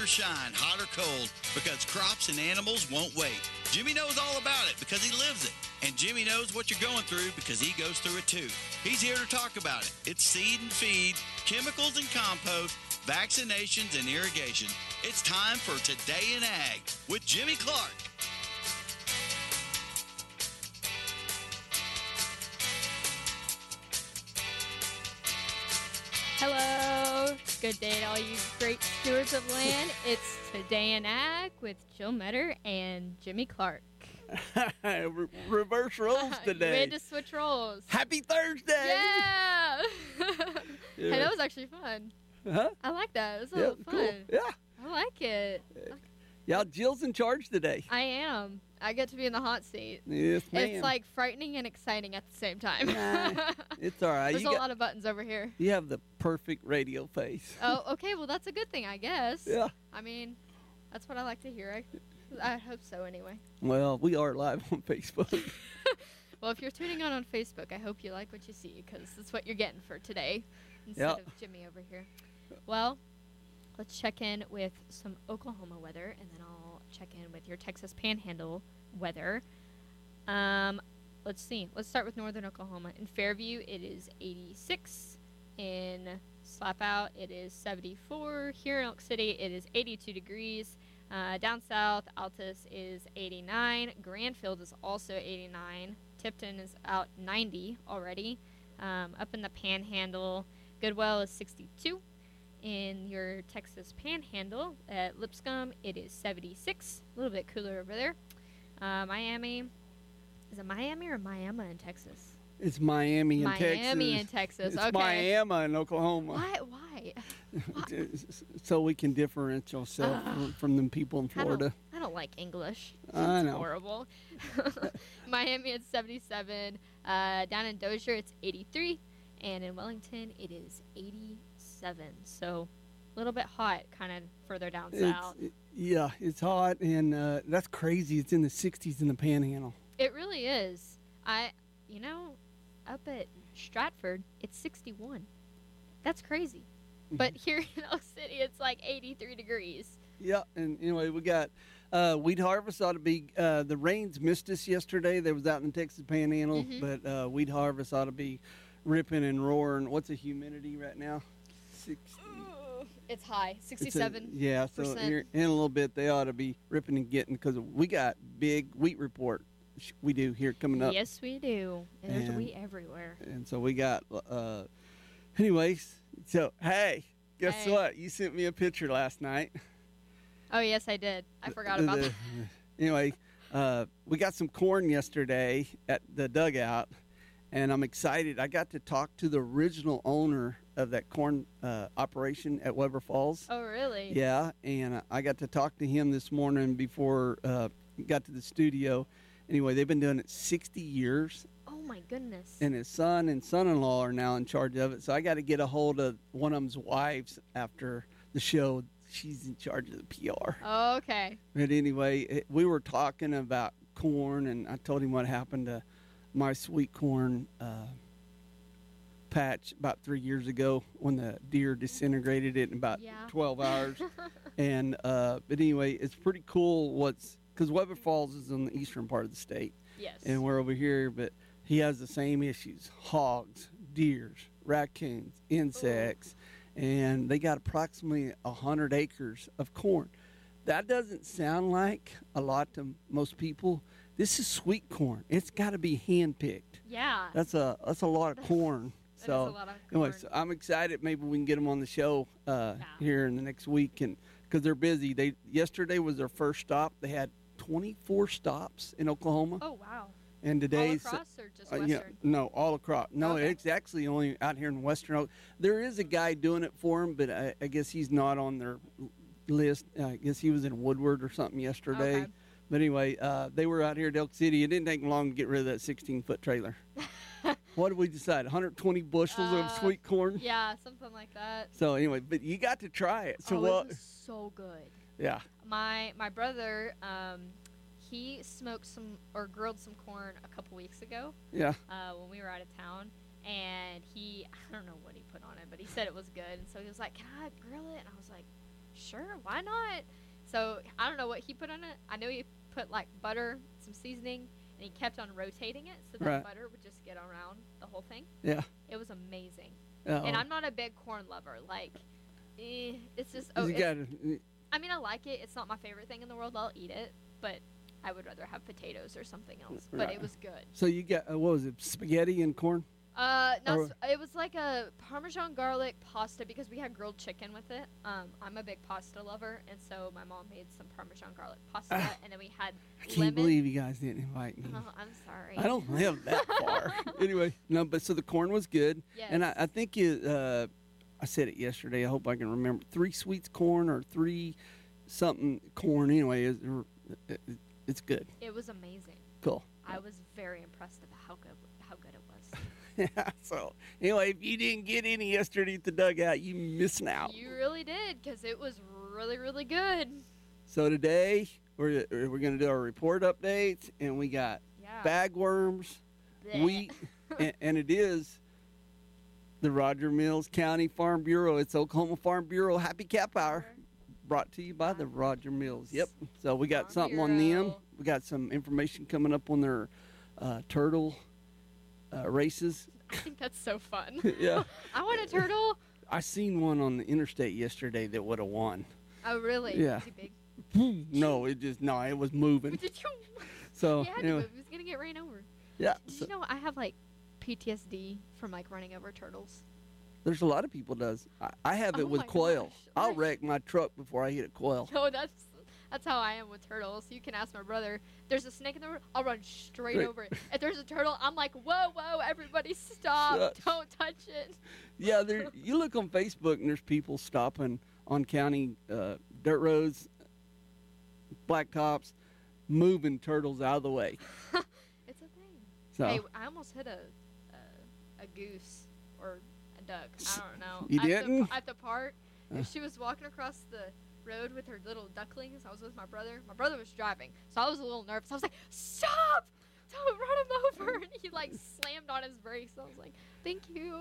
shine, hot or cold, because crops and animals won't wait. Jimmy knows all about it because he lives it. And Jimmy knows what you're going through because he goes through it too. He's here to talk about it. It's seed and feed, chemicals and compost, vaccinations and irrigation. It's time for Today in Ag with Jimmy Clark. Hello, good day to all you great stewards of land. It's Today in Ag with Jill Metter and Jimmy Clark. Reverse roles today. We had to switch roles. Happy Thursday! Yeah! Yeah. Hey, that was actually fun. Huh? I like that. It was a little fun. Cool. Yeah. I like it. Yeah, Jill's in charge today. I am. I get to be in the hot seat. Yes, ma'am. It's like frightening and exciting at the same time. Nah, it's all right. There's a lot of buttons over here. You have the perfect radio face. Oh, okay. Well, that's a good thing, I guess. Yeah. I mean, that's what I like to hear. I hope so, anyway. Well, we are live on Facebook. Well, if you're tuning on Facebook, I hope you like what you see, because that's what you're getting for today instead of Jimmy over here. Well, let's check in with some Oklahoma weather, and then I'll check in with your Texas Panhandle weather. Let's see. Let's start with northern Oklahoma. In Fairview, it is 86. In Slapout, it is 74. Here in Elk City, it is 82 degrees. Down south, Altus is 89. Granfield is also 89. Tipton is out 90 already. Up in the Panhandle, Goodwell is 62. In your Texas Panhandle at Lipscomb, it is 76. A little bit cooler over there. Miami, is it Miami or Miami in Texas? It's Miami in Texas. Miami in Texas. It's okay. Miami in Oklahoma. Why? So we can differentiate ourselves from them people in Florida. I don't like English. I It's know. horrible. Miami, it's 77. Down in Dozier, it's 83. And in Wellington, it is 87. So a little bit hot kind of further down south. It's hot, and that's crazy. It's in the 60s in the Panhandle. It really is. Up at Stratford, it's 61. That's crazy. But here in Elk City, it's like 83 degrees. Yeah, and anyway, we got wheat harvest ought to be, the rains missed us yesterday. They was out in the Texas Panhandle, but wheat harvest ought to be ripping and roaring. What's the humidity right now? 60. It's high, 67%. So here in a little bit, they ought to be ripping and getting, because we got big wheat report. We do here coming up. Yes, we do. And there's wheat everywhere. And so we got, anyways, so, hey, guess what? You sent me a picture last night. Oh, yes, I did. I forgot about that. Anyway, we got some corn yesterday at the dugout, and I'm excited. I got to talk to the original owner of that corn operation at Weber Falls. Oh, really? Yeah, and I got to talk to him this morning before we got to the studio. Anyway, they've been doing it 60 years. Oh, my goodness. And his son and son-in-law are now in charge of it. So I got to get a hold of one of them's wives after the show. She's in charge of the PR. Oh, okay. But anyway, we were talking about corn, and I told him what happened to my sweet corn patch about 3 years ago when the deer disintegrated it in about 12 hours. And but anyway, it's pretty cool because Weber Falls is in the eastern part of the state. Yes. And we're over here, but he has the same issues: hogs, deers, raccoons, insects. And they got approximately 100 acres of corn. That doesn't sound like a lot to most people. This is sweet corn. It's got to be hand-picked. Yeah. That's a lot of corn. That is a lot of corn. Anyway, so I'm excited. Maybe we can get them on the show here in the next week, and because they're busy. Yesterday was their first stop. They had 24 stops in Oklahoma. Oh, wow. And today's all across or just western? No, all across. No, okay. It's actually only out here in western. There is a guy doing it for him, but I guess he's not on their list. I guess he was in Woodward or something yesterday. Okay. But anyway, they were out here at Elk City. It didn't take long to get rid of that 16-foot trailer. What did we decide? 120 bushels of sweet corn? Yeah, something like that. So anyway, but you got to try it. So it was so good. Yeah. My brother, he smoked grilled some corn a couple weeks ago. Yeah. When we were out of town, and I don't know what he put on it, but he said it was good, and so he was like, "Can I grill it?" And I was like, sure, why not? So I don't know what he put on it. I know he put like butter, some seasoning, and he kept on rotating it so that Right. butter would just get around the whole thing. Yeah. It was amazing. Uh-oh. And I'm not a big corn lover. Like, it's just You it's, gotta, I mean, I like it. It's not my favorite thing in the world. I'll eat it, but I would rather have potatoes or something else. But Right. it was good. so you got what was it? Spaghetti and corn? No, Or- it was like a Parmesan garlic pasta because we had grilled chicken with it. I'm a big pasta lover, and so my mom made some Parmesan garlic pasta, and then we had I can't lemon. believe you guys didn't invite me. Oh, I'm sorry. I don't live that far. Anyway, no, but so the corn was good, Yes. and I think I said it yesterday. I hope I can remember. 3 sweets corn or 3 something corn. Anyway, it's good. It was amazing. Cool. I was very impressed about how good it was. Yeah. So anyway, if you didn't get any yesterday at the dugout, you missing out. You really did, because it was really, really good. So today we're going to do our report updates, and we got Yeah. bagworms, Blech. wheat, and it is the Roger Mills County Farm Bureau. It's Oklahoma Farm Bureau Happy Cap Hour, brought to you by the Roger Mills. Yep. So we got Farm something on them. Bureau. We got some information coming up on their turtle races. I think that's so fun. Yeah. I want a turtle. I seen one on the interstate yesterday that would have won. Oh, really? Yeah. Was he big? No, it was moving. Did you? So He had to anyway, move. He was going to get ran over. yeah. Did So you know I have, like, PTSD from, like, running over turtles? there's a lot of people does. I have it Oh with my quail. gosh. I'll Right. wreck my truck before I hit a quail. No, that's how I am with turtles. You can ask my brother. There's a snake in the road. I'll run straight Right. over it. If there's a turtle, I'm like, whoa, everybody stop. Shucks. Don't touch it. Yeah, you look on Facebook and there's people stopping on county dirt roads, blacktops, moving turtles out of the way. It's a thing. So Hey, I almost hit a goose or a duck. I don't know. You at didn't? At the park, Uh. she was walking across the road with her little ducklings. I was with my brother. My brother was driving, so I was a little nervous. I was like, "Stop! Don't run him over!" And he like slammed on his brakes. I was like, "Thank you."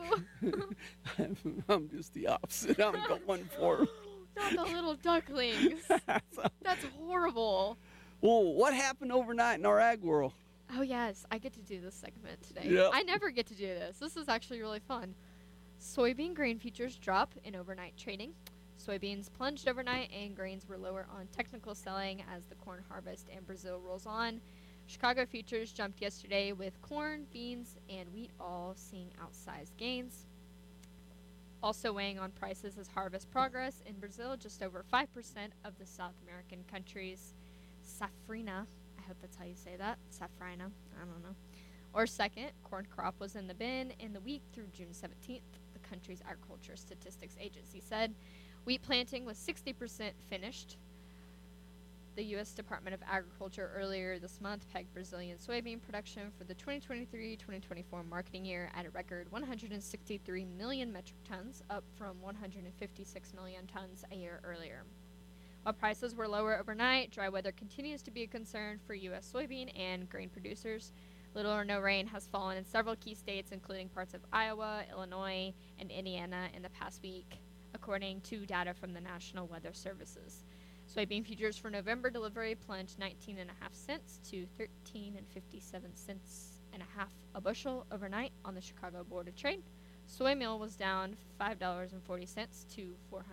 I'm just the opposite. I'm going for 'em. Not the little ducklings. So- That's horrible. well, what happened overnight in our ag world? Oh yes, I get to do this segment today. Yep. I never get to do this. This is actually really fun. Soybean grain futures drop in overnight trading. Soybeans plunged overnight and grains were lower on technical selling as the corn harvest in Brazil rolls on. Chicago futures jumped yesterday with corn, beans, and wheat all seeing outsized gains. Also weighing on prices is harvest progress in Brazil. Just over 5% of the South American country's safrina, I hope that's how you say that, safrina, I don't know, or second corn crop was in the bin in the week through June 17th, the country's agriculture statistics agency said. Wheat planting was 60% finished. The U.S. Department of Agriculture earlier this month pegged Brazilian soybean production for the 2023-2024 marketing year at a record 163 million metric tons, up from 156 million tons a year earlier. While prices were lower overnight, dry weather continues to be a concern for U.S. soybean and grain producers. Little or no rain has fallen in several key states, including parts of Iowa, Illinois, and Indiana in the past week, according to data from the National Weather Services. Soybean futures for November delivery plunged 19.5 cents to 13.57 cents and a half a bushel overnight on the Chicago Board of Trade. Soy meal was down $5.40 to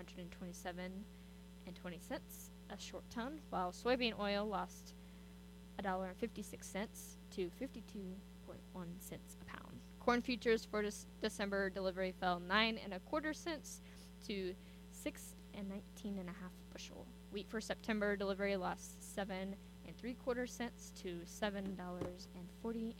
427.20 a short ton, while soybean oil lost $1.56 to 52.1 cents a pound. Corn futures for December delivery fell 9.25 cents to 6.19 bushel. Wheat for September delivery lost 7.75 cents to $7.40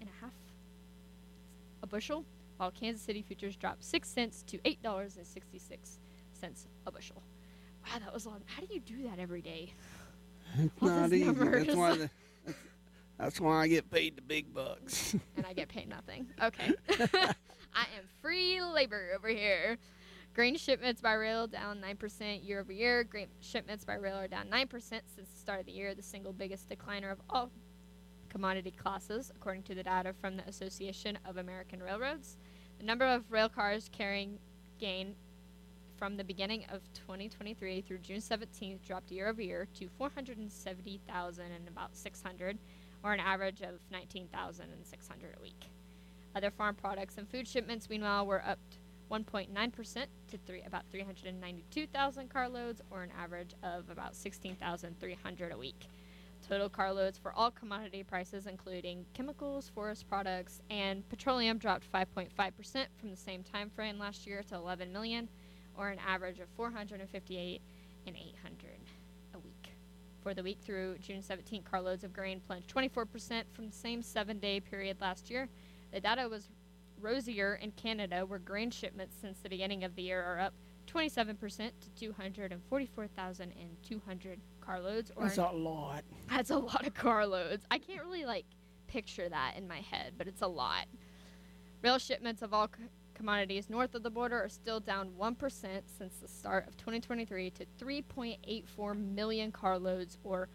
a bushel, while Kansas City futures dropped 6 cents to $8.66 a bushel. Wow, that was long. How do you do that every day? It's All not those easy. numbers. That's why I get paid the big bucks. And I get paid nothing. Okay. I am free labor over here. Grain shipments by rail down 9% year over year. Grain shipments by rail are down 9% since the start of the year, the single biggest decliner of all commodity classes, according to the data from the Association of American Railroads. The number of rail cars carrying grain from the beginning of 2023 through June 17th dropped year over year to 470,000 and about 600, or an average of 19,600 a week. Other farm products and food shipments, meanwhile, were up 1.9% to about 392,000 carloads, or an average of about 16,300 a week. Total carloads for all commodity prices, including chemicals, forest products, and petroleum, dropped 5.5% from the same time frame last year to 11 million, or an average of 458 and 800 a week. For the week through June 17, carloads of grain plunged 24% from the same 7-day period last year. The data was rosier in Canada, where grain shipments since the beginning of the year are up 27% to 244,200 carloads. That's a lot. That's a lot of carloads. I can't really picture that in my head, but it's a lot. Rail shipments of all commodities north of the border are still down 1% since the start of 2023 to 3.84 million carloads, or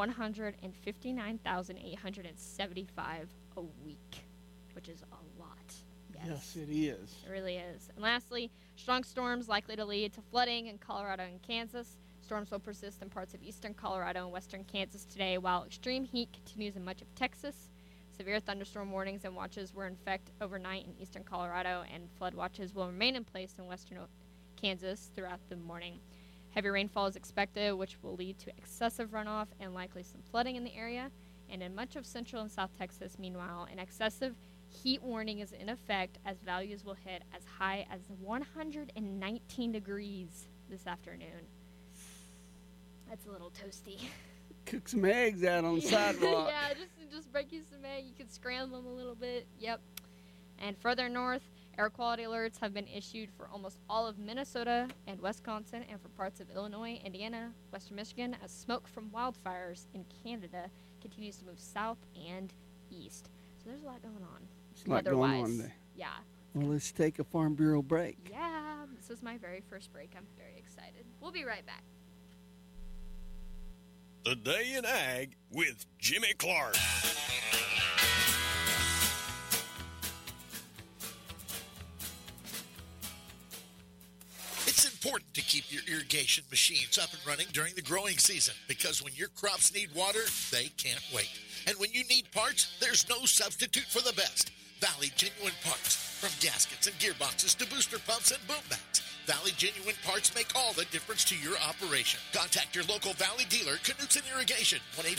159,875 a week, which is a lot. Yes, it is. It really is. And lastly, strong storms likely to lead to flooding in Colorado and Kansas. Storms will persist in parts of eastern Colorado and western Kansas today, while extreme heat continues in much of Texas. Severe thunderstorm warnings and watches were in effect overnight in eastern Colorado, and flood watches will remain in place in western Kansas throughout the morning. Heavy rainfall is expected, which will lead to excessive runoff and likely some flooding in the area. And in much of central and south Texas, meanwhile, an excessive heat warning is in effect, as values will hit as high as 119 degrees this afternoon. That's a little toasty. Cook some eggs out on the sidewalk. Yeah, just break you some eggs. You could scramble them a little bit. Yep. And further north, air quality alerts have been issued for almost all of Minnesota and Wisconsin, and for parts of Illinois, Indiana, western Michigan, as smoke from wildfires in Canada continues to move south and east. So there's a lot going on. There's a lot going on there. Yeah. Well, let's take a Farm Bureau break. Yeah, this is my very first break. I'm very excited. We'll be right back. The Day in Ag with Jimmy Clark. It's important to keep your irrigation machines up and running during the growing season, because when your crops need water, they can't wait. And when you need parts, there's no substitute for the best. Valley Genuine Parts. From gaskets and gearboxes to booster pumps and boom bags, Valley Genuine Parts make all the difference to your operation. Contact your local Valley dealer, Knutson Irrigation,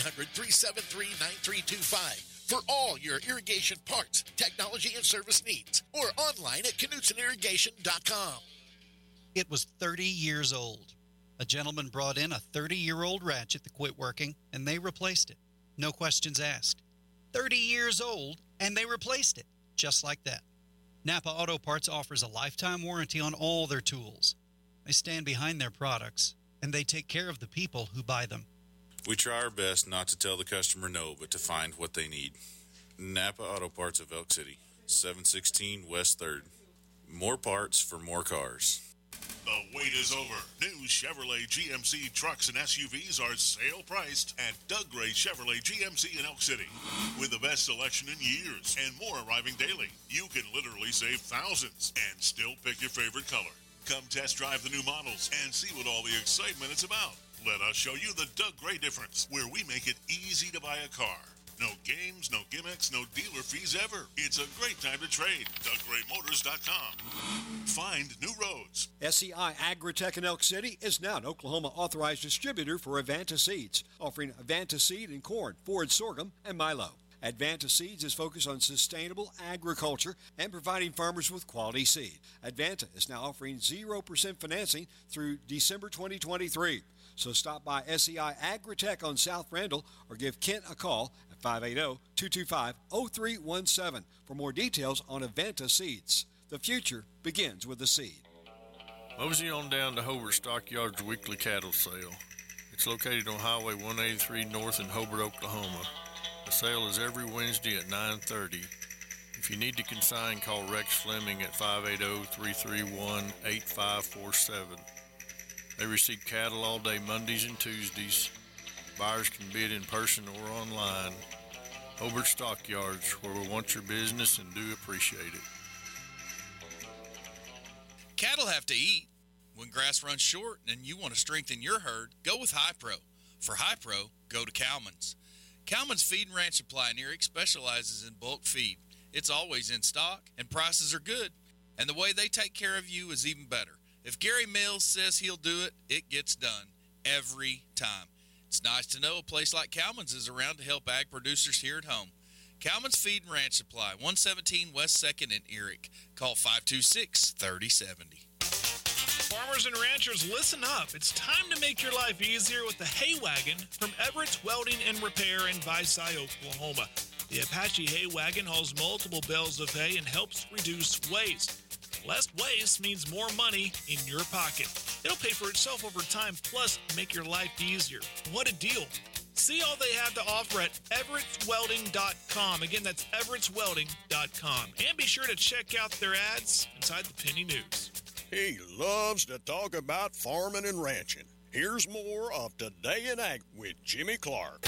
1-800-373-9325. For all your irrigation parts, technology, and service needs. Or online at KnutsonIrrigation.com. It was 30 years old. A gentleman brought in a 30-year-old ratchet that quit working, and they replaced it. No questions asked. 30 years old, and they replaced it. Just like that. Napa Auto Parts offers a lifetime warranty on all their tools. They stand behind their products, and they take care of the people who buy them. We try our best not to tell the customer no, but to find what they need. Napa Auto Parts of Elk City, 716 West 3rd. More parts for more cars. The wait is over. New Chevrolet GMC trucks and SUVs are sale priced at Doug Gray Chevrolet GMC in Elk City. With the best selection in years and more arriving daily, you can literally save thousands and still pick your favorite color. Come test drive the new models and see what all the excitement is about. Let us show you the Doug Gray difference, where we make it easy to buy a car. No games, no gimmicks, no dealer fees ever. It's a great time to trade. DougGrayMotors.com. Find new roads. SCI Agritech in Elk City is now an Oklahoma authorized distributor for Advanta Seeds, offering Advanta seed in corn, forage sorghum, and milo. Advanta Seeds is focused on sustainable agriculture and providing farmers with quality seed. Advanta is now offering 0% financing through December 2023. So stop by SCI Agritech on South Randall or give Kent a call at 580-225-0317 for more details on Advanta Seeds. The future begins with a seed. Mosey on down to Hobart Stockyards weekly cattle sale. It's located on Highway 183 North in Hobart, Oklahoma. The sale is every Wednesday at 9:30. If you need to consign, call Rex Fleming at 580-331-8547. They receive cattle all day Mondays and Tuesdays. Buyers can bid in person or online. Hobart Stockyards, where we want your business and do appreciate it. Cattle have to eat. When grass runs short and you want to strengthen your herd, go with High Pro. For High Pro, go to Cowman's. Cowman's Feed and Ranch Supply in Eric specializes in bulk feed. It's always in stock, and prices are good. And the way they take care of you is even better. If Gary Mills says he'll do it, it gets done. Every time. It's nice to know a place like Cowman's is around to help ag producers here at home. Cowman's Feed and Ranch Supply, 117 West 2nd in Eric. Call 526-3070. Farmers and ranchers, listen up. It's time to make your life easier with the Hay Wagon from Everett's Welding and Repair in Visay, Oklahoma. The Apache Hay Wagon hauls multiple bales of hay and helps reduce waste. Less waste means more money in your pocket. It'll pay for itself over time, plus make your life easier. What a deal. See all they have to offer at everettswelding.com. Again, that's everettswelding.com. And be sure to check out their ads inside the Penny News. He loves to talk about farming and ranching. Here's more of Today in Ag with Jimmy Clark.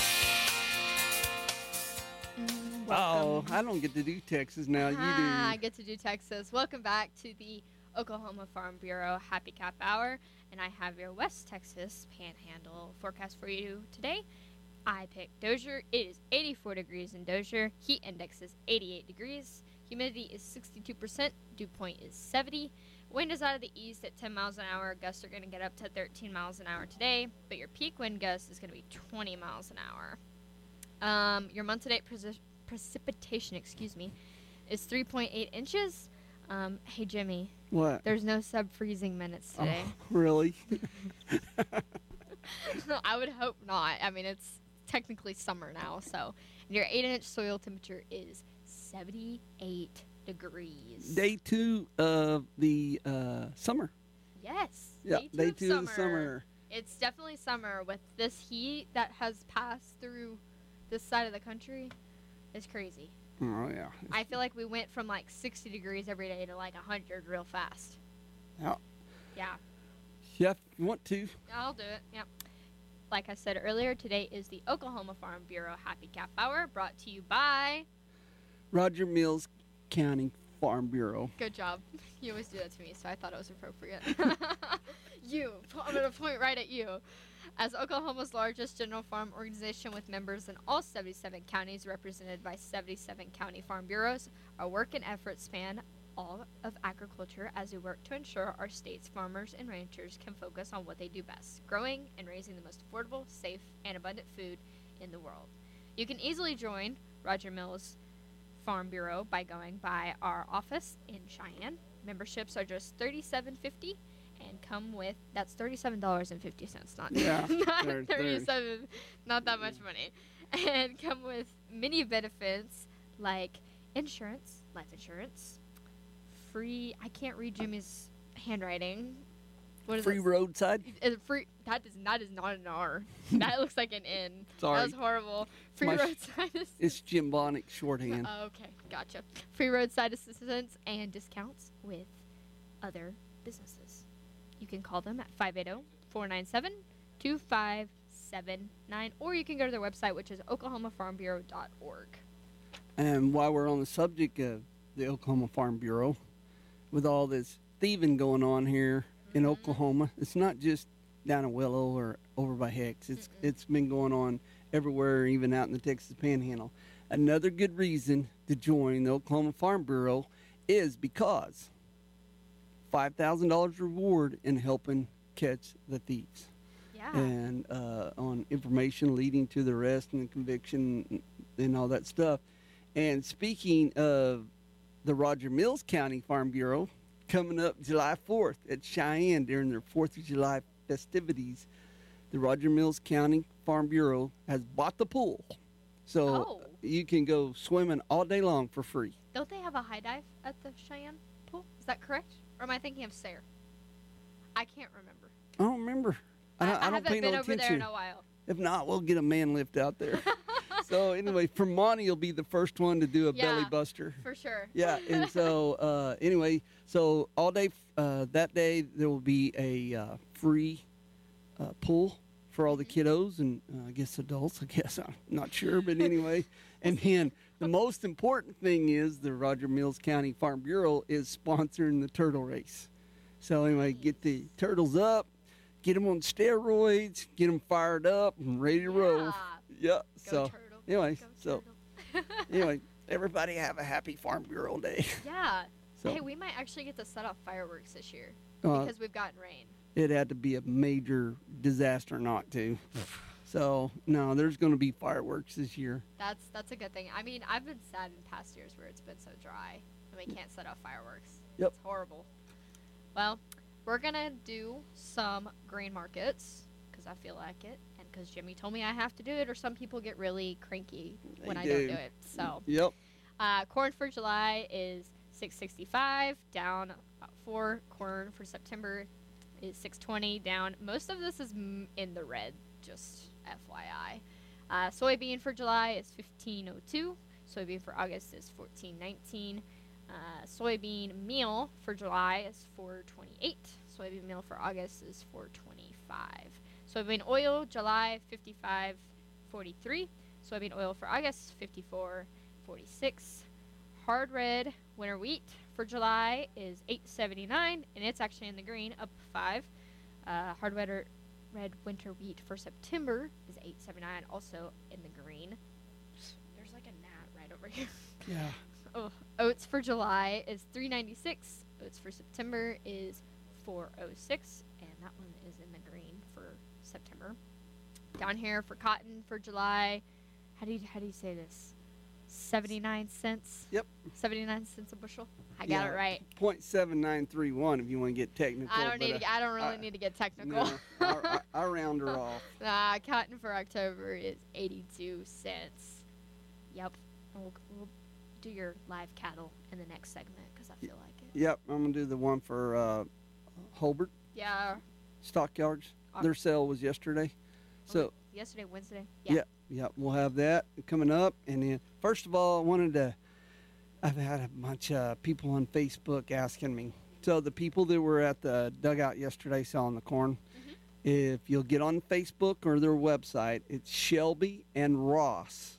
Oh, I don't get to do Texas now. You do. I get to do Texas. Welcome back to the Oklahoma Farm Bureau Happy Cap Hour, and I have your West Texas Panhandle forecast for you today. I picked Dozier. It is 84 degrees in Dozier. Heat index is 88 degrees. Humidity is 62%. Dew point is 70. Wind is out of the east at 10 miles an hour. Gusts are going to get up to 13 miles an hour today, but your peak wind gust is going to be 20 miles an hour. Your month-to-date precipitation, is 3.8 inches. Hey, Jimmy. What? There's no sub-freezing minutes today. Oh, really? I would hope not. I mean, it's technically summer now, so. And your 8-inch soil temperature is 78 degrees. Day 2 of the summer. Yes. Yeah, day 2 of the summer. It's definitely summer with this heat that has passed through this side of the country. It's crazy. Oh, yeah. I feel like we went from like 60 degrees every day to like 100 real fast. Yeah. Yeah. Yeah, if you want to. I'll do it. Yep. Like I said earlier, today is the Oklahoma Farm Bureau Happy Cap Hour, brought to you by Roger Mills County Farm Bureau. Good job. You always do that to me, so I thought it was appropriate. I'm going to point right at you. As Oklahoma's largest general farm organization with members in all 77 counties represented by 77 county farm bureaus, our work and efforts span all of agriculture as we work to ensure our state's farmers and ranchers can focus on what they do best, growing and raising the most affordable, safe, and abundant food in the world. You can easily join Roger Mills Farm Bureau by going by our office in Cheyenne. Memberships are just $37.50 and come with, that's $37.50, not not 37, not that much money, and come with many benefits like insurance, life insurance, free. I can't read Jimmy's handwriting. What is free roadside? Free. That is not an R. That looks like an N. Sorry. That was horrible. Free roadside assistance. It's Jim Bonnick shorthand. Oh, okay, gotcha. Free roadside assistance and discounts with other businesses. You can call them at 580-497-2579, or you can go to their website, which is oklahomafarmbureau.org. And while we're on the subject of the Oklahoma Farm Bureau, with all this thieving going on here in Oklahoma, it's not just down in Willow or over by Hicks. It's been going on everywhere, even out in the Texas Panhandle. Another good reason to join the Oklahoma Farm Bureau is because $5,000 reward in helping catch the thieves. Yeah. And on information leading to the arrest and the conviction and all that stuff. And speaking of the Roger Mills County Farm Bureau, coming up July 4th at Cheyenne during their 4th of July festivities, the Roger Mills County Farm Bureau has bought the pool. So you can go swimming all day long for free. Don't they have a high dive at the Cheyenne pool? Is that correct? Or am I thinking of Sayre? I can't remember. I don't remember. I don't haven't pay been no over attention. there in a while. If not, we'll get a man lift out there. So anyway, Monty will be the first one to do a belly buster. For sure. Yeah, and so anyway, so all day that day there will be a free pool for all the kiddos and I guess adults. I guess I'm not sure, but anyway. And then the most important thing is the Roger Mills County Farm Bureau is sponsoring the turtle race. So anyway, get the turtles up, get them on steroids, get them fired up and ready to roll. Yeah. So anyway, anyway, everybody have a happy Farm Bureau Day. Yeah. So, hey, we might actually get to set off fireworks this year because we've gotten rain. It had to be a major disaster not to. So no, there's going to be fireworks this year. That's a good thing. I mean, I've been sad in past years where it's been so dry and we can't set off fireworks. Yep. It's horrible. Well, we're gonna do some grain markets because I feel like it, and because Jimmy told me I have to do it, or some people get really cranky when I don't do it. So. Yep. Corn for July is $6.65, down about 4. Corn for September is $6.20, down. Most of this is in the red, just FYI. Soybean for July is $15.02. Soybean for August is $14.19. Soybean meal for July is $4.28. Soybean meal for August is $4.25. Soybean oil, July, $55.43. Soybean oil for August, $54.46. Hard red winter wheat for July is $8.79, and it's actually in the green, up 5. Hard red winter wheat for September is $8.79, also in the green. There's like a gnat right over here. Yeah. Oh, oats for July is $3.96. Oats for September is $4.06, and that one is in the green for September. Down here for cotton for July, how do you say this? 79 cents. Yep. 79 cents a bushel. I got it right. 0.7931 if you want to get technical. I don't really need to get technical. No, I round her off. Cotton for October is 82 cents. Yep. We'll do your live cattle in the next segment because I feel like it. Yep. I'm going to do the one for Holbert. Yeah. Stockyards. Their sale was yesterday. So yesterday, Wednesday. Yeah. Yeah, we'll have that coming up. And then, first of all, I've had a bunch of people on Facebook asking me. So the people that were at the dugout yesterday selling the corn, if you'll get on Facebook or their website, it's Shelby and Ross,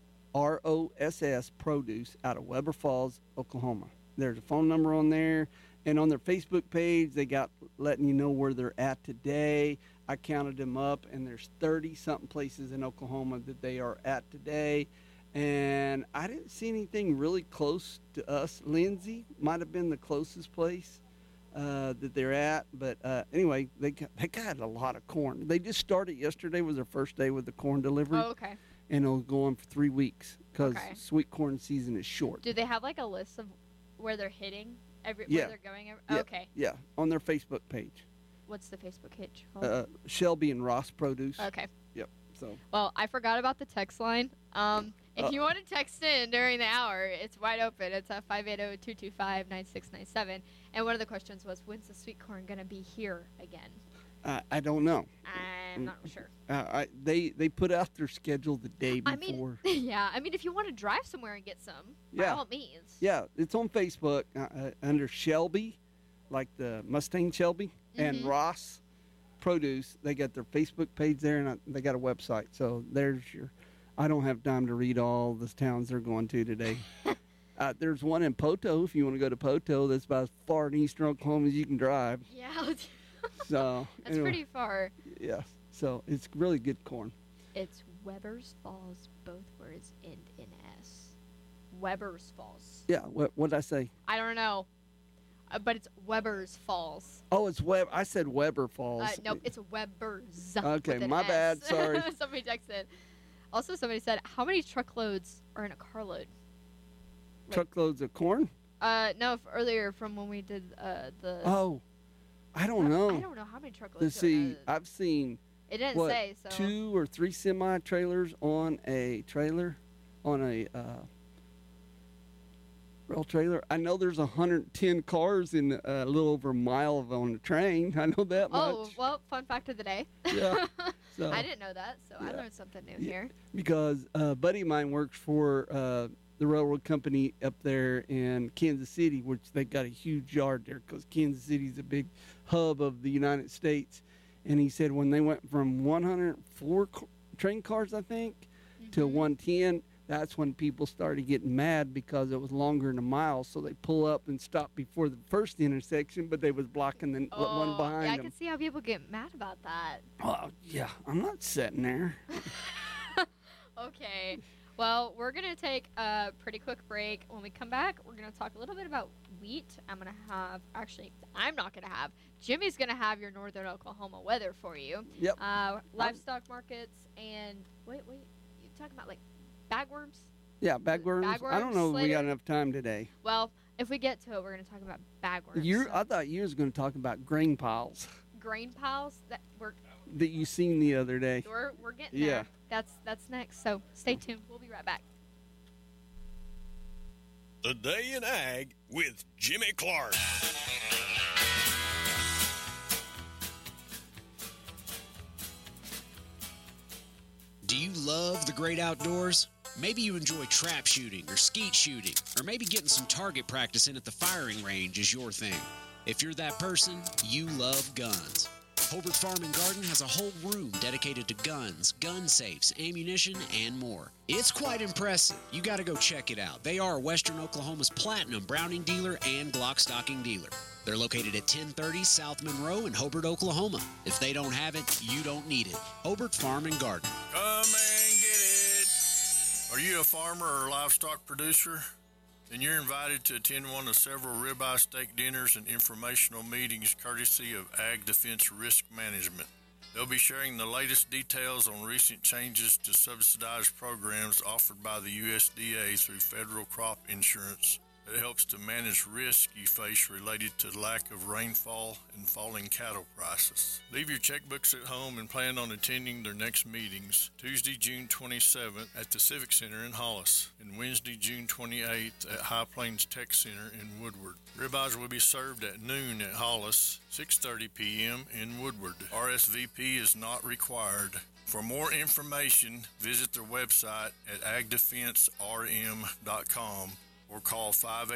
ROSS Produce out of Weber Falls, Oklahoma. There's a phone number on there. And on their Facebook page, they got letting you know where they're at today. I counted them up, and there's 30-something places in Oklahoma that they are at today. And I didn't see anything really close to us. Lindsay might have been the closest place that they're at. But anyway, they got a lot of corn. They just started yesterday was their first day with the corn delivery. Oh, okay. And it'll go on for 3 weeks because sweet corn season is short. Do they have like a list of where they're hitting? Where they're going? Yeah. Okay. Yeah, on their Facebook page. What's the Facebook page called? Shelby and Ross Produce. Okay. Yep. So. Well, I forgot about the text line. If you want to text in during the hour, it's wide open. It's at 580-225-9697. And one of the questions was, when's the sweet corn going to be here again? I don't know. I'm not sure. They put out their schedule the day before. I mean, yeah. I mean, if you want to drive somewhere and get some, by all means. Yeah, it's on Facebook under Shelby, like the Mustang Shelby, and Ross Produce. They got their Facebook page there, and they got a website. So there's your. I don't have time to read all the towns they're going to today. There's one in Poto. If you want to go to Poto, that's about as far in eastern Oklahoma as you can drive. Yeah. So that's pretty far. Yeah. So it's really good corn. It's Weber's Falls. Both words end in S. Weber's Falls. Yeah. What did I say? I don't know. But it's Weber's Falls. Oh, it's Web. I said Weber Falls. Nope, it's Weber's. Okay, my bad. Sorry. Somebody texted. Also, somebody said, how many truckloads are in a carload? Truckloads of corn? No, earlier from when we did the... Oh, I don't know. I don't know how many truckloads. Let's see. I've seen... It didn't say, so... 2 or 3 semi-trailers on a trailer, on a rail trailer. I know there's 110 cars in a little over a mile on the train. I know that much. Oh, well, fun fact of the day. Yeah. So, I didn't know that, so I learned something new here. Because a buddy of mine works for the railroad company up there in Kansas City, which they've got a huge yard there because Kansas City is a big hub of the United States. And he said when they went from 104 train cars, I think, to 110, that's when people started getting mad because it was longer than a mile. So they pull up and stop before the first intersection, but they was blocking the one behind yeah, I them. can see how people get mad about that. Oh, yeah, I'm not sitting there. Okay. Well, we're going to take a pretty quick break. When we come back, we're going to talk a little bit about wheat. I'm not going to have. Jimmy's going to have your northern Oklahoma weather for you. Yep. Livestock markets and, wait, you're talking about like bagworms? Yeah, bagworms. I don't know if we got enough time today. Well, if we get to it, we're going to talk about bagworms. I thought you was going to talk about grain piles Grain piles that you seen the other day. we're getting there. That's next. So stay tuned. We'll be right back. Today in Ag with Jimmy Clark. Do you love the great outdoors? Maybe you enjoy trap shooting or skeet shooting, or maybe getting some target practice in at the firing range is your thing. If you're that person, you love guns. Hobart Farm and Garden has a whole room dedicated to guns, gun safes, ammunition, and more. It's quite impressive. You got to go check it out. They are Western Oklahoma's platinum Browning dealer and Glock stocking dealer. They're located at 1030 South Monroe in Hobart, Oklahoma. If they don't have it, you don't need it. Hobart Farm and Garden. Come and get it. Are you a farmer or livestock producer? Then you're invited to attend one of several ribeye steak dinners and informational meetings courtesy of Ag Defense Risk Management. They'll be sharing the latest details on recent changes to subsidized programs offered by the USDA through federal crop insurance that helps to manage risk you face related to lack of rainfall and falling cattle prices. Leave your checkbooks at home and plan on attending their next meetings, Tuesday, June 27th at the Civic Center in Hollis, and Wednesday, June 28th at High Plains Tech Center in Woodward. Ribeyes will be served at noon at Hollis, 6:30 p.m. in Woodward. RSVP is not required. For more information, visit their website at agdefenserm.com or call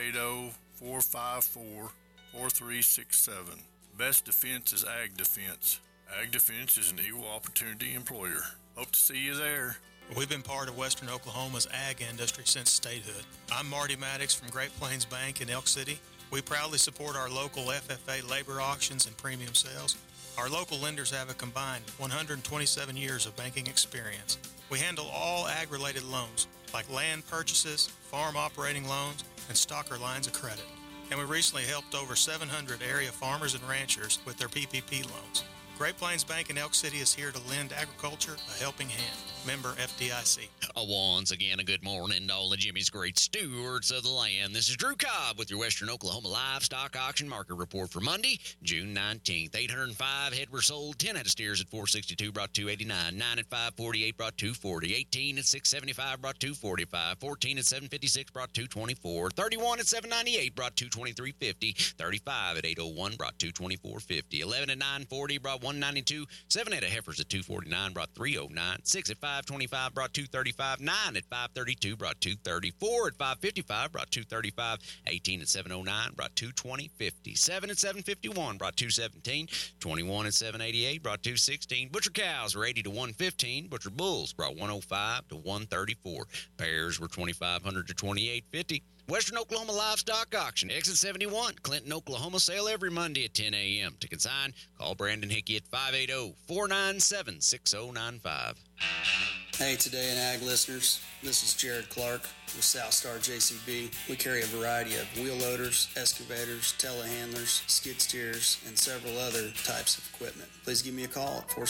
580-454-4367. Best defense is Ag Defense. Ag Defense is an equal opportunity employer. Hope to see you there. We've been part of Western Oklahoma's ag industry since statehood. I'm Marty Maddox from Great Plains Bank in Elk City. We proudly support our local FFA labor auctions and premium sales. Our local lenders have a combined 127 years of banking experience. We handle all ag-related loans, like land purchases, farm operating loans, and stocker lines of credit. And we recently helped over 700 area farmers and ranchers with their PPP loans. Great Plains Bank in Elk City is here to lend agriculture a helping hand. Member FDIC. Once again, a good morning to all of Jimmy's great stewards of the land. This is Drew Cobb with your Western Oklahoma Livestock Auction Market Report for Monday, June 19th. 805 head were sold. 10 head of steers at 462 brought 289. 9 at 548 brought 240. 18 at 675 brought 245. 14 at 756 brought 224. 31 at 798 brought 223.50. 35 at 801 brought 224.50. 11 at 940 brought 192. 7 at heifers at 249 brought 309. 6 at 525 brought 235. 9 at 532 brought 234. At 555 brought 235. 18 at 709 brought 220.50. 7 at 751 brought 217. 21 at 788 brought 216. Butcher cows were 80 to 115. Butcher bulls brought 105 to 134. Pairs were 2,500 to 28.50. Western Oklahoma Livestock Auction, Exit 71, Clinton, Oklahoma. Sale every Monday at 10 a.m. To consign, call Brandon Hickey at 580-497-6095. Hey, Today in Ag listeners, this is Jared Clark with Southstar JCB. We carry a variety of wheel loaders, excavators, telehandlers, skid steers, and several other types of equipment. Please give me a call at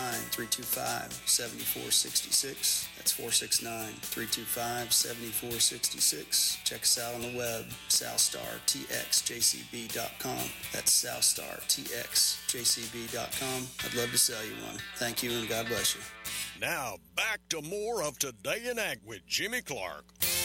469-325-7466. That's 469-325-7466. Check us out on the web, SouthstarTXJCB.com. That's SouthstarTXJCB.com. I'd love to sell you one. Thank you, and God bless you. Now, back to more of Today in Ag with Jimmy Clark.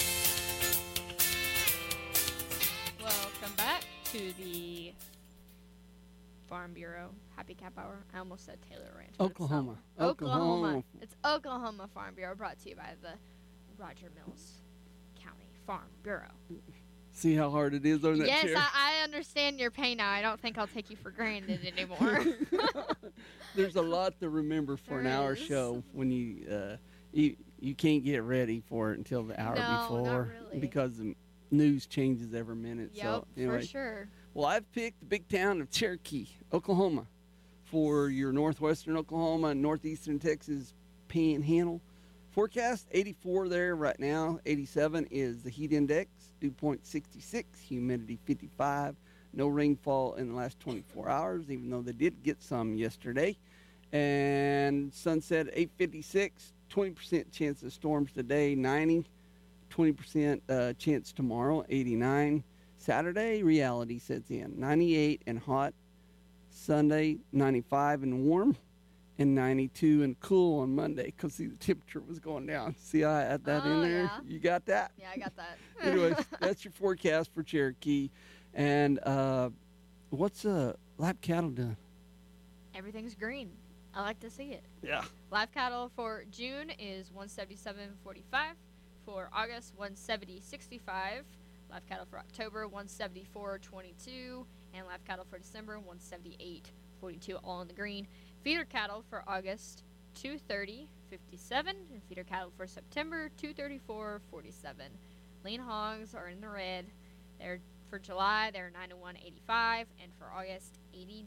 Welcome back to the Farm Bureau Happy Cap Hour. I almost said Taylor Ranch. Oklahoma. Oklahoma. It's Oklahoma Farm Bureau, brought to you by the Roger Mills County Farm Bureau. See how hard it is on that chair? Yes, I understand your pain now. I don't think I'll take you for granted anymore. There's a lot to remember for an hour show when you you can't get ready for it until the hour before because the news changes every minute. Yep, so anyway, for sure. Well, I've picked the big town of Cherokee, Oklahoma, for your northwestern Oklahoma and northeastern Texas panhandle. Forecast 84 there right now. 87 is the heat index, dew point 66, humidity 55. No rainfall in the last 24 hours, even though they did get some yesterday. And sunset 8:56, 20% chance of storms today, 90. 20% chance tomorrow, 89. Saturday, reality sets in, 98 and hot. Sunday, 95 and warm. And 92 and cool on Monday because the temperature was going down. See, I add that in there. Yeah. You got that? Yeah, I got that. Anyways, that's your forecast for Cherokee. And what's live cattle doing? Everything's green. I like to see it. Yeah. Live cattle for June is 177.45. For August, 170.65. Live cattle for October, 174.22. And live cattle for December, 178.42. All in the green. Feeder cattle for August, 230.57. And feeder cattle for September, 234.47. Lean hogs are in the red. They're for July, they're 91.85. And for August, 89.87.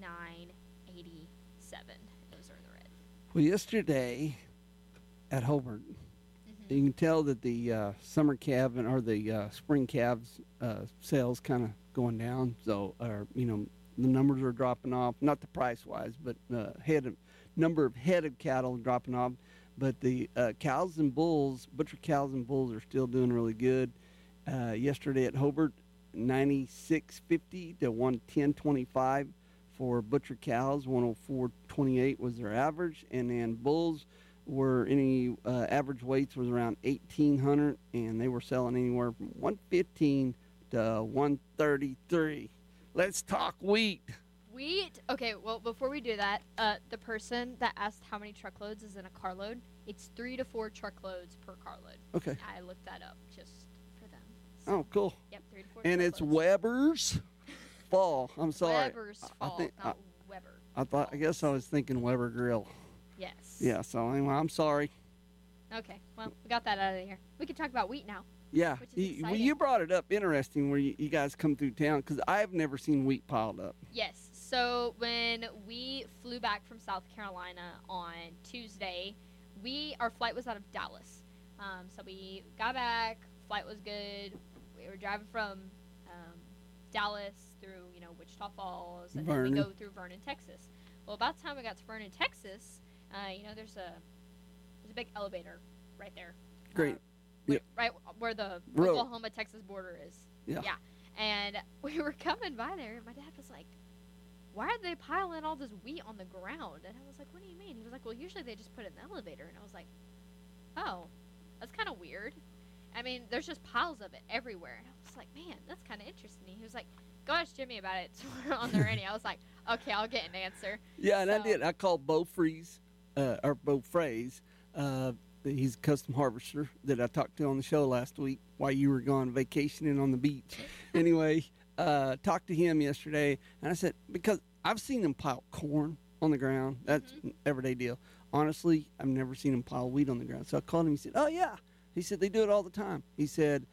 Those are in the red. Well, yesterday at Hobart, you can tell that the summer calf or the spring calves sales kind of going down. So, the numbers are dropping off. Not the price wise, but number of head of cattle dropping off. But the cows and bulls, butcher cows and bulls, are still doing really good. Yesterday at Hobart, 96.50 to 110.25 for butcher cows. 104.28 was their average, and then bulls were average weights was around 1,800, and they were selling anywhere from 115 to 133. Let's talk wheat. Wheat? Okay, well, before we do that, the person that asked how many truckloads is in a carload, it's 3 to 4 truckloads per carload. Okay. I looked that up just for them. Oh, cool. Yep, 3 to 4 And truckloads. it's Weber's fall. I'm sorry. Weber's fall, not Weber. I guess I was thinking Weber Grill. Yes. Yeah, so anyway, I'm sorry. Okay, well, we got that out of here. We can talk about wheat now. Yeah, Which is well, you brought it up. Interesting, where you guys come through town, because I've never seen wheat piled up. Yes. So when we flew back from South Carolina on Tuesday, our flight was out of Dallas. So we got back. Flight was good. We were driving from Dallas through Wichita Falls, and then we go through Vernon, Texas. Well, about the time we got to Vernon, Texas, there's a big elevator right there. Great. Right where the Road. Oklahoma Texas border is. Yeah. And we were coming by there, and my dad was like, "Why are they piling all this wheat on the ground?" And I was like, "What do you mean?" He was like, "Well, usually they just put it in the elevator." And I was like, "Oh, that's kind of weird. I mean, there's just piles of it everywhere." And I was like, "Man, that's kind of interesting." He was like, "Go ask Jimmy about it on the radio." I was like, "Okay, I'll get an answer." Yeah, and I did. I called Bo Freeze, or Bo Fraze. He's a custom harvester that I talked to on the show last week while you were gone vacationing on the beach. Anyway, talked to him yesterday, and I said, because I've seen him pile corn on the ground. That's an everyday deal. Honestly, I've never seen him pile wheat on the ground. So I called him. He said, "Oh, yeah." He said, "They do it all the time." He said,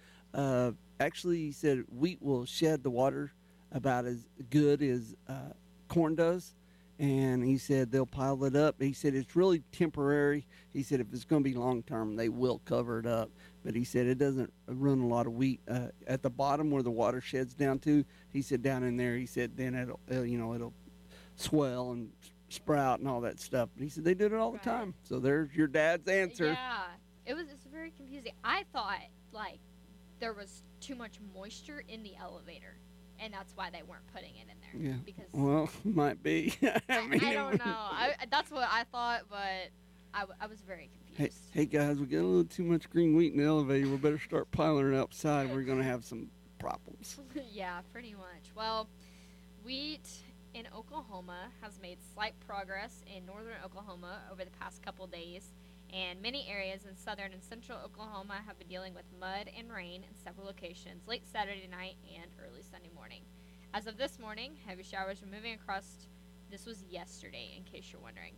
he said, wheat will shed the water about as good as corn does. And he said they'll pile it up. He said it's really temporary. He said if it's going to be long term, they will cover it up. But he said it doesn't run a lot of wheat at the bottom where the water sheds down to. He said down in there, he said then it'll swell and sprout and all that stuff. But he said they do it all the time. So there's your dad's answer. Yeah, it's very confusing. I thought there was too much moisture in the elevator, and that's why they weren't putting it in there. Yeah. Because might be. I don't know. That's what I thought, but I was very confused. Hey guys, we got a little too much green wheat in the elevator. We better start piling it outside. We're going to have some problems. Yeah, pretty much. Well, wheat in Oklahoma has made slight progress in northern Oklahoma over the past couple days, and many areas in southern and central Oklahoma have been dealing with mud and rain in several locations late Saturday night and early Sunday morning. As of this morning, heavy showers were moving across. This was yesterday, in case you're wondering.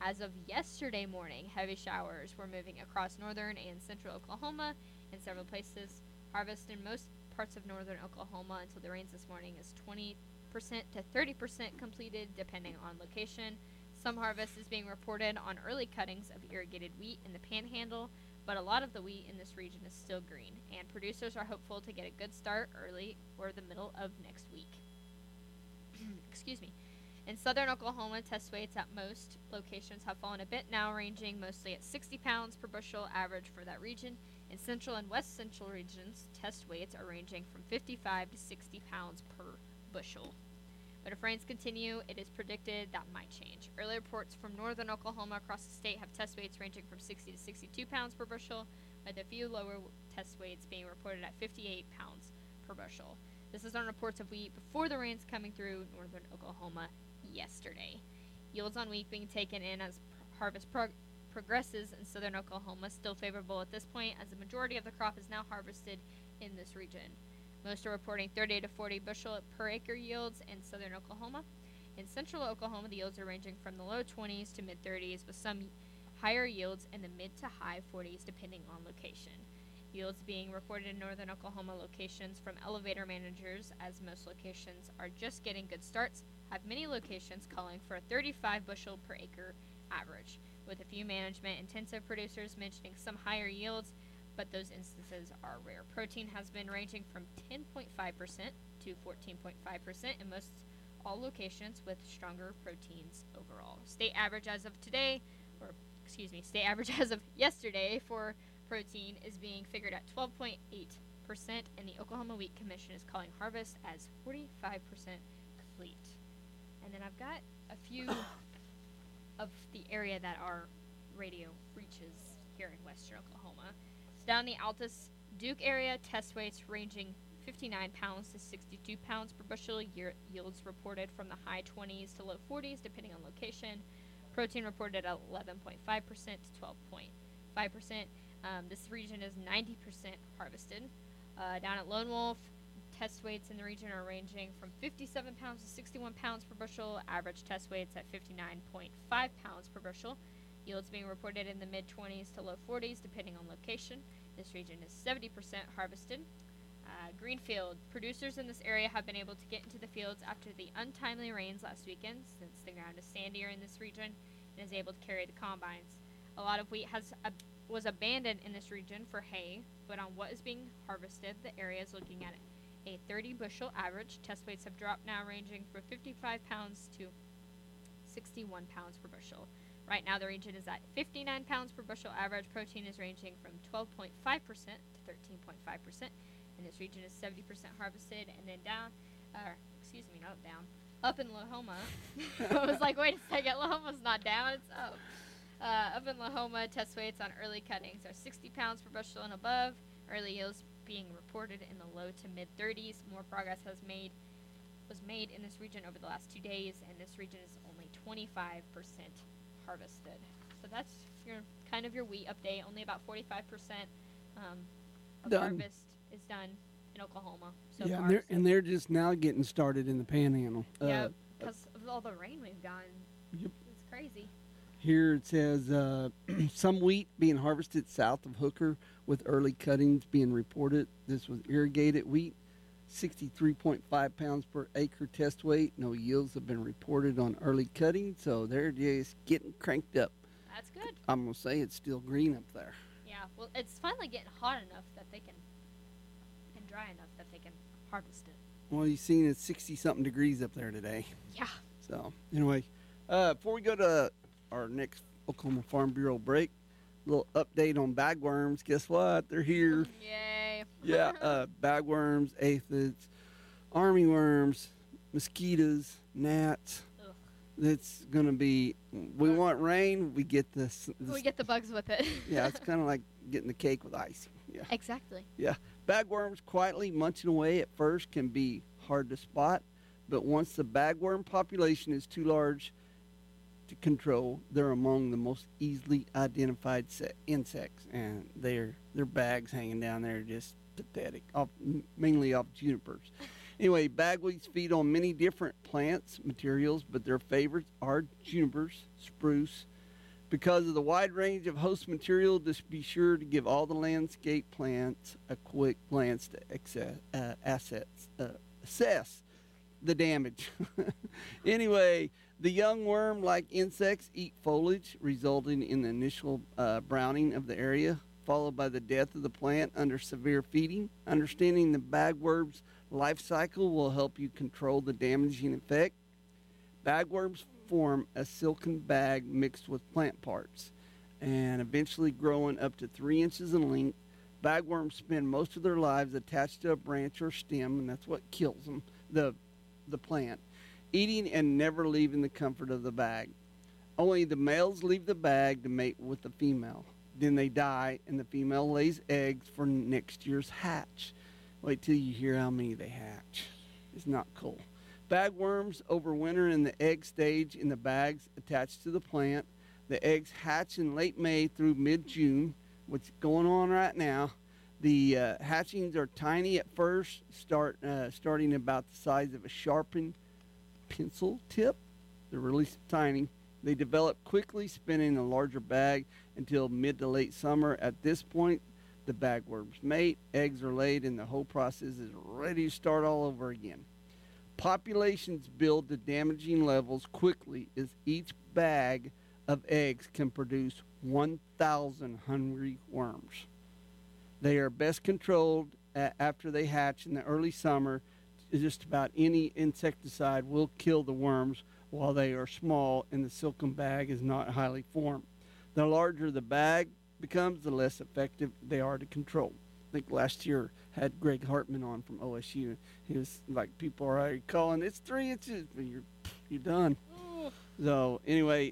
As of yesterday morning, heavy showers were moving across northern and central Oklahoma in several places. Harvest in most parts of northern Oklahoma until the rains this morning is 20% to 30% completed, depending on location. Some harvest is being reported on early cuttings of irrigated wheat in the Panhandle, but a lot of the wheat in this region is still green, and producers are hopeful to get a good start early or the middle of next week. Excuse me. In southern Oklahoma, test weights at most locations have fallen a bit now, ranging mostly at 60 pounds per bushel average for that region. In central and west central regions, test weights are ranging from 55 to 60 pounds per bushel. But if rains continue, it is predicted that might change. Early reports from northern Oklahoma across the state have test weights ranging from 60 to 62 pounds per bushel, with a few lower test weights being reported at 58 pounds per bushel. This is on reports of wheat before the rains coming through northern Oklahoma yesterday. Yields on wheat being taken in as harvest progresses in southern Oklahoma still favorable at this point, as the majority of the crop is now harvested in this region. Most are reporting 30 to 40 bushel per acre yields in southern Oklahoma. In central Oklahoma, the yields are ranging from the low 20s to mid 30s, with some higher yields in the mid to high 40s depending on location. Yields being reported in northern Oklahoma locations from elevator managers, as most locations are just getting good starts, have many locations calling for a 35 bushel per acre average, with a few management-intensive producers mentioning some higher yields, but those instances are rare. Protein has been ranging from 10.5% to 14.5% in most all locations, with stronger proteins overall. State average as of yesterday for protein is being figured at 12.8%, and the Oklahoma Wheat Commission is calling harvest as 45% complete. And then I've got a few of the area that our radio reaches here in western Oklahoma. So down the Altus Duke area, test weights ranging 59 pounds to 62 pounds per bushel. Yields reported from the high 20s to low 40s depending on location. Protein reported at 11.5% to 12.5%. This region is 90% harvested. Down at Lone Wolf, test weights in the region are ranging from 57 pounds to 61 pounds per bushel. Average test weights at 59.5 pounds per bushel. Yields being reported in the mid-20s to low 40s depending on location. This region is 70% harvested. Greenfield. Producers in this area have been able to get into the fields after the untimely rains last weekend, since the ground is sandier in this region and is able to carry the combines. A lot of wheat was abandoned in this region for hay, but on what is being harvested, the area is looking at a 30 bushel average. Test weights have dropped now, ranging from 55 pounds to 61 pounds per bushel. Right now, the region is at 59 pounds per bushel average. Protein is ranging from 12.5% to 13.5%. And this region is 70% harvested. And then up in Lahoma. I was like, wait a second, Lahoma's not down, it's up. Up in Lahoma, test weights on early cuttings are 60 pounds per bushel and above. Early yields being reported in the low to mid 30s. More progress was made in this region over the last 2 days, and this region is only 25% harvested. So that's your wheat update. Only about 45% of harvest is done in Oklahoma so far. They're just now getting started in the Panhandle. Yeah, because of all the rain we've gotten. Yep. It's crazy. Here it says some wheat being harvested south of Hooker with early cuttings being reported. This was irrigated wheat, 63.5 pounds per acre test weight. No yields have been reported on early cutting, so they're just getting cranked up. That's good. I'm going to say it's still green up there. Yeah, well, it's finally getting hot enough that they can, and dry enough that they can harvest it. Well, you've seen it's 60-something degrees up there today. Yeah. So, anyway, before we go to our next Oklahoma Farm Bureau break, a little update on bagworms. Guess what? They're here. Yay. Yeah, bagworms, aphids, armyworms, mosquitoes, gnats. Ugh. It's going to be, we want rain, we get this. We get the bugs with it. Yeah, it's kind of like getting the cake with icing. Yeah. Exactly. Yeah. Bagworms quietly munching away at first can be hard to spot, but once the bagworm population is too large to control, they're among the most easily identified insects, and their bags hanging down there are just pathetic, mainly off junipers. Anyway, bagweeds feed on many different plants materials, but their favorites are junipers, spruce, Because of the wide range of host material, just be sure to give all the landscape plants a quick glance to assess the damage. Anyway, the young worm-like insects eat foliage, resulting in the initial browning of the area, followed by the death of the plant under severe feeding. Understanding the bagworm's life cycle will help you control the damaging effect. Bagworms form a silken bag mixed with plant parts and eventually growing up to 3 inches in length. Bagworms spend most of their lives attached to a branch or stem, and that's what kills them, the plant, eating and never leaving the comfort of the bag. Only the males leave the bag to mate with the female. Then they die, and the female lays eggs for next year's hatch. Wait till you hear how many they hatch. It's not cool. Bagworms overwinter in the egg stage in the bags attached to the plant. The eggs hatch in late May through mid-June, which is going on right now. The hatchings are tiny at first, starting about the size of a sharpened pencil tip. They're really tiny. They develop quickly, spinning a larger bag until mid to late summer. At this point, the bagworms mate, eggs are laid, and the whole process is ready to start all over again. Populations build to damaging levels quickly as each bag of eggs can produce 1,000 hungry worms. They are best controlled after they hatch in the early summer. Just about any insecticide will kill the worms while they are small and the silken bag is not highly formed. The larger the bag becomes, the less effective they are to control. I think last year had Greg Hartman on from OSU. He was like, people are already calling, it's 3 inches, but you're done. So anyway,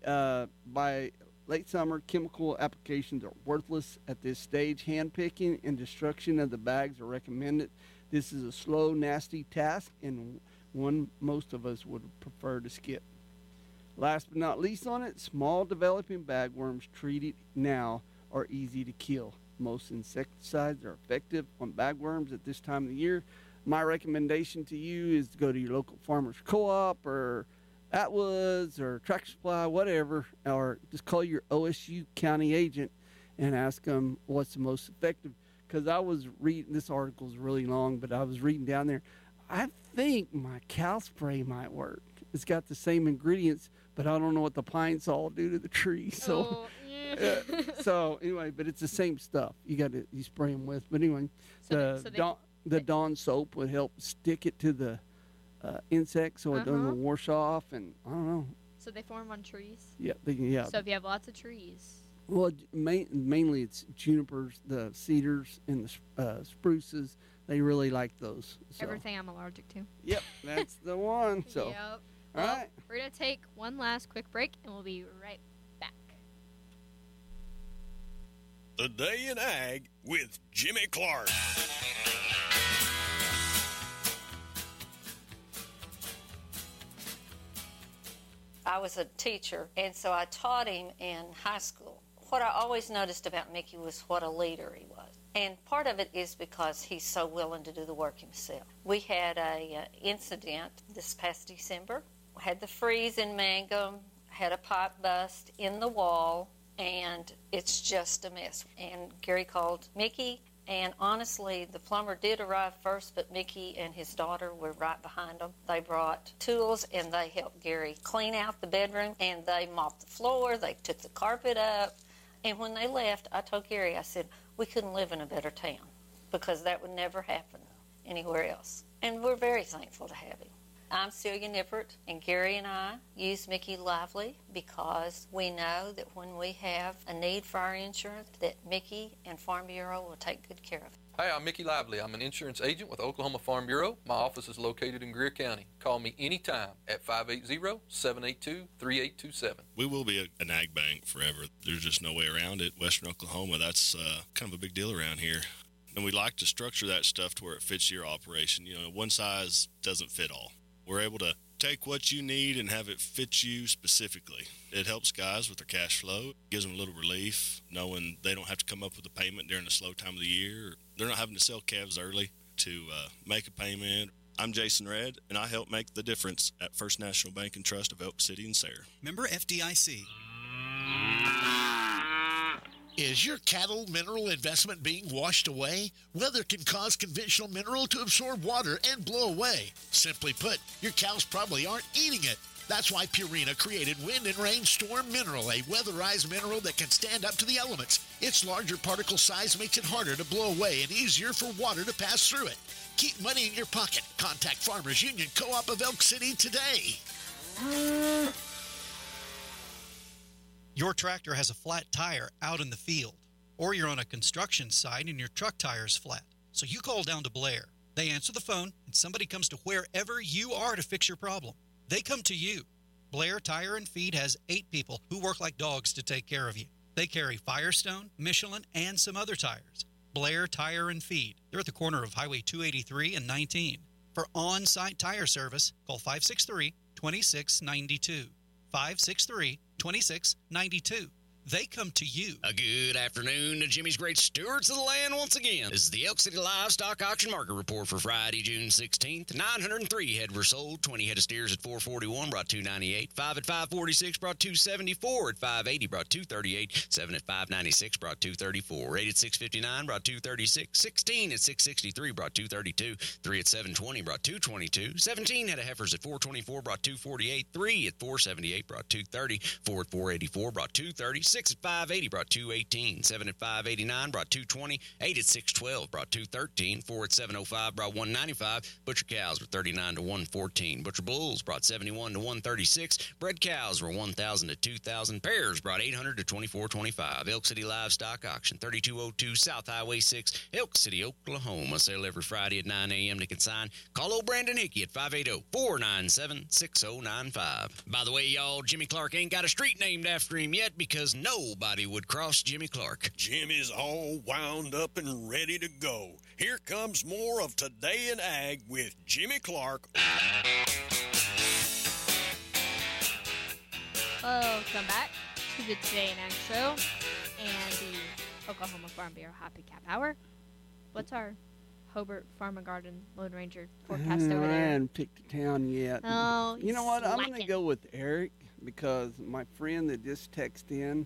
by late summer, chemical applications are worthless at this stage. Hand picking and destruction of the bags are recommended. This is a slow, nasty task and one most of us would prefer to skip. Last but not least on it, small developing bagworms treated now are easy to kill. Most insecticides are effective on bagworms at this time of the year. My recommendation to you is to go to your local farmer's co-op or Atwoods or Tractor Supply, whatever, or just call your OSU county agent and ask them what's the most effective. Because I was reading, this article is really long, but I was reading down there. I think my cow spray might work. It's got the same ingredients, but I don't know what the pine saw will do to the tree. So, so anyway, but it's the same stuff. You spray them with. But anyway, the Dawn soap would help stick it to the insect so it doesn't wash off, and I don't know. So they form on trees? Yeah. So if you have lots of trees. Well, mainly it's junipers, the cedars, and the spruces. They really like those. So. Everything I'm allergic to. Yep, that's the one. So. Yep. All well, right. We're going to take one last quick break, and we'll be right back. The Day in Ag with Jimmy Clark. I was a teacher, and so I taught him in high school. What I always noticed about Mickey was what a leader he was. And part of it is because he's so willing to do the work himself. We had a incident this past December. We had the freeze in Mangum, had a pipe bust in the wall, and it's just a mess. And Gary called Mickey, and honestly, the plumber did arrive first, but Mickey and his daughter were right behind them. They brought tools, and they helped Gary clean out the bedroom, and they mopped the floor, they took the carpet up. And when they left, I told Gary, I said, we couldn't live in a better town because that would never happen anywhere else. And we're very thankful to have him. I'm Celia Nippert, and Gary and I use Mickey Lively because we know that when we have a need for our insurance, that Mickey and Farm Bureau will take good care of it. Hi, I'm Mickey Lively. I'm an insurance agent with Oklahoma Farm Bureau. My office is located in Greer County. Call me anytime at 580-782-3827. We will be an ag bank forever. There's just no way around it. Western Oklahoma, that's kind of a big deal around here. And we like to structure that stuff to where it fits your operation. You know, one size doesn't fit all. We're able to take what you need and have it fit you specifically. It helps guys with their cash flow. It gives them a little relief knowing they don't have to come up with a payment during the slow time of the year. They're not having to sell calves early to make a payment. I'm Jason Redd, and I help make the difference at First National Bank and Trust of Elk City and Sayre. Member FDIC. Is your cattle mineral investment being washed away? Weather can cause conventional mineral to absorb water and blow away. Simply put, your cows probably aren't eating it. That's why Purina created Wind and Rain Storm Mineral, a weatherized mineral that can stand up to the elements. Its larger particle size makes it harder to blow away and easier for water to pass through it. Keep money in your pocket. Contact Farmers Union Co-op of Elk City today. Your tractor has a flat tire out in the field, or you're on a construction site and your truck tire's flat. So you call down to Blair. They answer the phone, and somebody comes to wherever you are to fix your problem. They come to you. Blair Tire and Feed has 8 people who work like dogs to take care of you. They carry Firestone, Michelin, and some other tires. Blair Tire and Feed. They're at the corner of Highway 283 and 19. For on-site tire service, call 563-2692. 563-2692. They come to you. A good afternoon to Jimmy's Great Stewards of the Land once again. This is the Elk City Livestock Auction Market Report for Friday, June 16th. 903 head were sold. 20 head of steers at 441 brought 298. 5 at 546 brought 274. At 580 brought 238. 7 at 596 brought 234. 8 at 659 brought 236. 16 at 663 brought 232. 3 at 720 brought 222. 17 head of heifers at 424 brought 248. 3 at 478 brought 230. 4 at 484 brought 230. 6 at 580 brought 218. 7 at 589 brought 220. 8 at 612 brought 213. 4 at 705 brought 195. Butcher cows were 39 to 114. Butcher bulls brought 71 to 136. Bred cows were 1,000 to 2,000. Pairs brought 800 to 2425. Elk City Livestock Auction, 3202 South Highway 6, Elk City, Oklahoma. Sale every Friday at 9 a.m. to consign. Call old Brandon Hickey at 580-497-6095. By the way, y'all, Jimmy Clark ain't got a street named after him yet because nobody would cross Jimmy Clark. Jimmy's all wound up and ready to go. Here comes more of Today in Ag with Jimmy Clark. Welcome back to the Today in Ag Show and the Oklahoma Farm Bureau Happy Cap Hour. What's our Hobart Farm and Garden Lone Ranger forecast over I there? haven't picked a town yet. Oh, you know what? I'm going to slacking. go with Eric because my friend that just texted in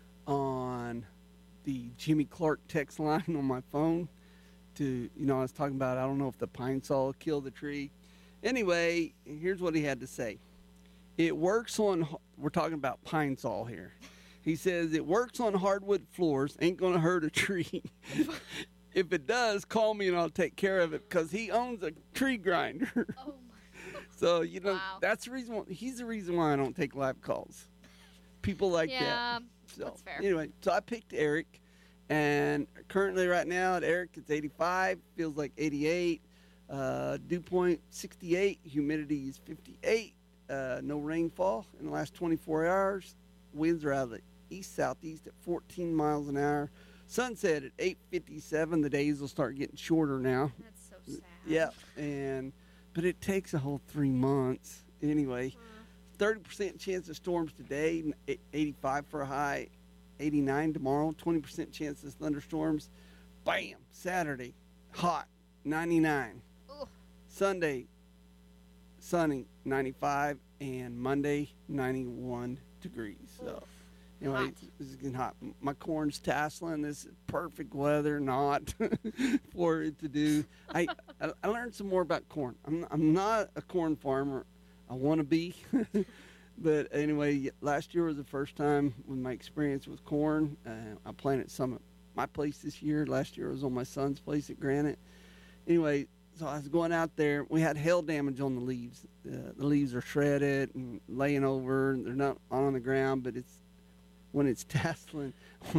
on the Jimmy Clark text line on my phone I was talking about, I don't know if the pine saw killed the tree. Anyway, here's what he had to say. It works on, we're talking about pine saw here. He says, it works on hardwood floors, ain't going to hurt a tree. If it does, call me and I'll take care of it because he owns a tree grinder. Oh my. So, Wow. that's the reason he's the reason why I don't take live calls. People like that. Yeah, So, that's fair. Anyway, so I picked Eric, and currently right now at Eric it's 85, feels like 88, dew point 68, humidity is 58, no rainfall in the last 24 hours. Winds are out of the east-southeast at 14 miles an hour. Sunset at 8:57. The days will start getting shorter now. That's so sad. Yeah, but it takes a whole 3 months. Anyway, 30% chance of storms today, 85 for a high, 89 tomorrow, 20% chance of thunderstorms. Bam! Saturday, hot, 99. Ugh. Sunday, sunny, 95, and Monday, 91 degrees. So, anyway, Hot. this is getting hot. My corn's tasseling. This is perfect weather, not for it to do. I learned some more about corn. I'm not a corn farmer. I want to be. But anyway, last year was the first time with my experience with corn. I planted some at my place this year. Last year was on my son's place at Granite. Anyway, so I was going out there. We had hail damage on the leaves. The leaves are shredded and laying over. And they're not on the ground, but when it's tasseling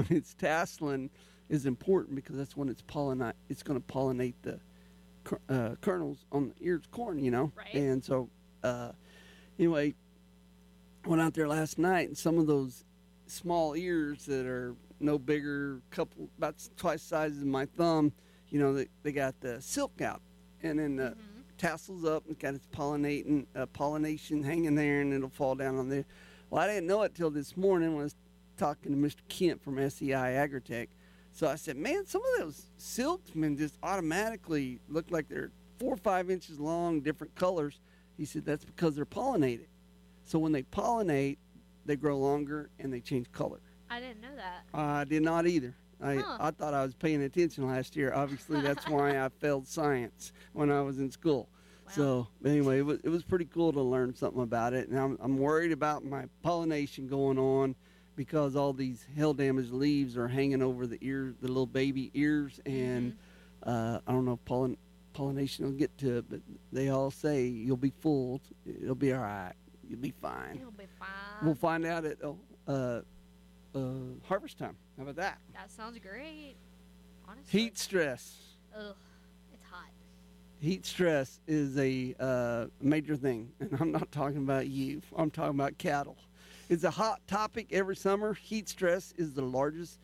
is important because that's when it's going to pollinate the kernels on the ears of corn, Right. And so, anyway, went out there last night, and some of those small ears that are no bigger, about twice the size of my thumb, they got the silk out, and then the tassels up, and got its pollination hanging there, and it'll fall down on there. Well, I didn't know it till this morning when I was talking to Mr. Kent from SEI Agritech. So I said, man, some of those silksmen just automatically look like they're 4 or 5 inches long, different colors. He said, that's because they're pollinated. So when they pollinate, they grow longer and they change color. I didn't know that. I did not either. I thought I was paying attention last year. Obviously, that's why I failed science when I was in school. Wow. So anyway, it was pretty cool to learn something about it. And I'm worried about my pollination going on because all these hail-damaged leaves are hanging over the ears, the little baby ears, and I don't know if pollination will get to it, but they all say you'll be fooled. It'll be all right. You'll be fine. You'll be fine. We'll find out at harvest time. How about that? That sounds great. Honestly. Heat stress. Ugh, it's hot. Heat stress is a major thing, and I'm not talking about you. I'm talking about cattle. It's a hot topic every summer. Heat stress is the largest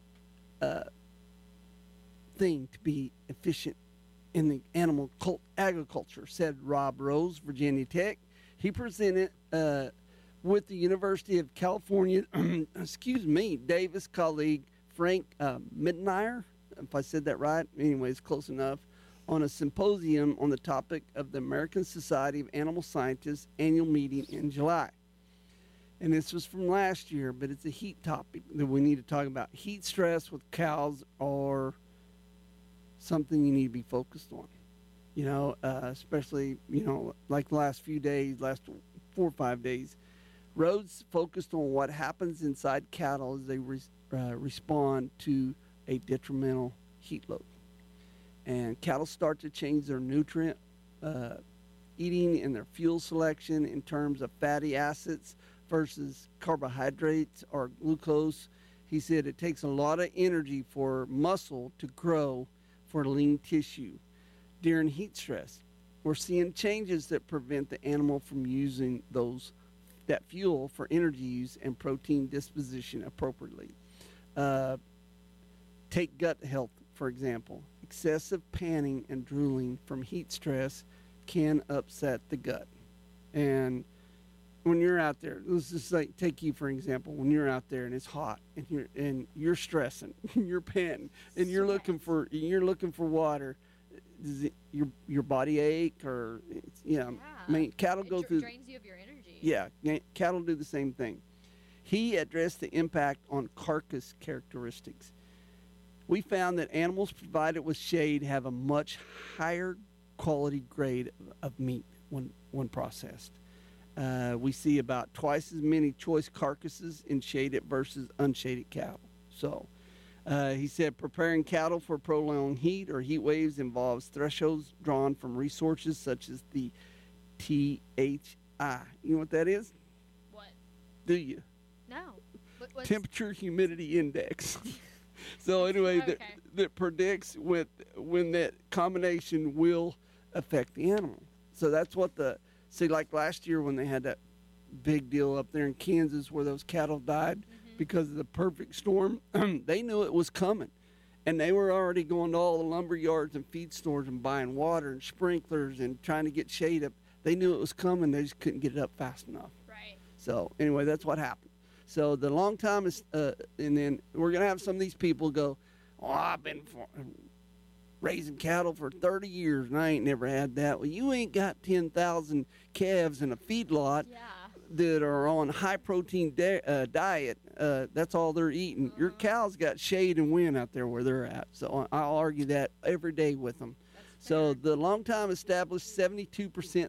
thing to be efficient in the animal agriculture, said Rob Rose, Virginia Tech. He presented with the University of California, Davis colleague Frank Midnier, if I said that right, anyways, close enough, on a symposium on the topic of the American Society of Animal Scientists annual meeting in July. And this was from last year, but it's a heat topic that we need to talk about. Heat stress with cows are something you need to be focused on. You know, especially, like the last few days, last 4 or 5 days. Rhodes focused on what happens inside cattle as they respond to a detrimental heat load. And cattle start to change their nutrient eating and their fuel selection in terms of fatty acids versus carbohydrates or glucose. He said it takes a lot of energy for muscle to grow for lean tissue. During heat stress, we're seeing changes that prevent the animal from using that fuel for energy use and protein disposition appropriately. Take gut health, for example. Excessive panting and drooling from heat stress can upset the gut. And when you're out there, let's just take you for example. When you're out there and it's hot and you're stressing, you're panting, and you're looking for water, does your body ache or I mean, cattle go through. Drains you of your energy. Yeah, cattle do the same thing. He addressed the impact on carcass characteristics. We found that animals provided with shade have a much higher quality grade of meat when processed. We see about twice as many choice carcasses in shaded versus unshaded cattle. So he said preparing cattle for prolonged heat or heat waves involves thresholds drawn from resources such as the THI. You know what that is? What? Do you? No. Temperature humidity index. So anyway, that predicts when that combination will affect the animal. So that's what like last year when they had that big deal up there in Kansas where those cattle died because of the perfect storm, they knew it was coming. And they were already going to all the lumber yards and feed stores and buying water and sprinklers and trying to get shade up. They knew it was coming. They just couldn't get it up fast enough. Right. So anyway, that's what happened. So the long time is, and then we're going to have some of these people go, I've been raising cattle for 30 years and I ain't never had that. Well, you ain't got 10,000 calves in a feedlot that are on high protein diet. That's all they're eating. Your cows got shade and wind out there where they're at. So I'll argue that every day with them. So the long time established 72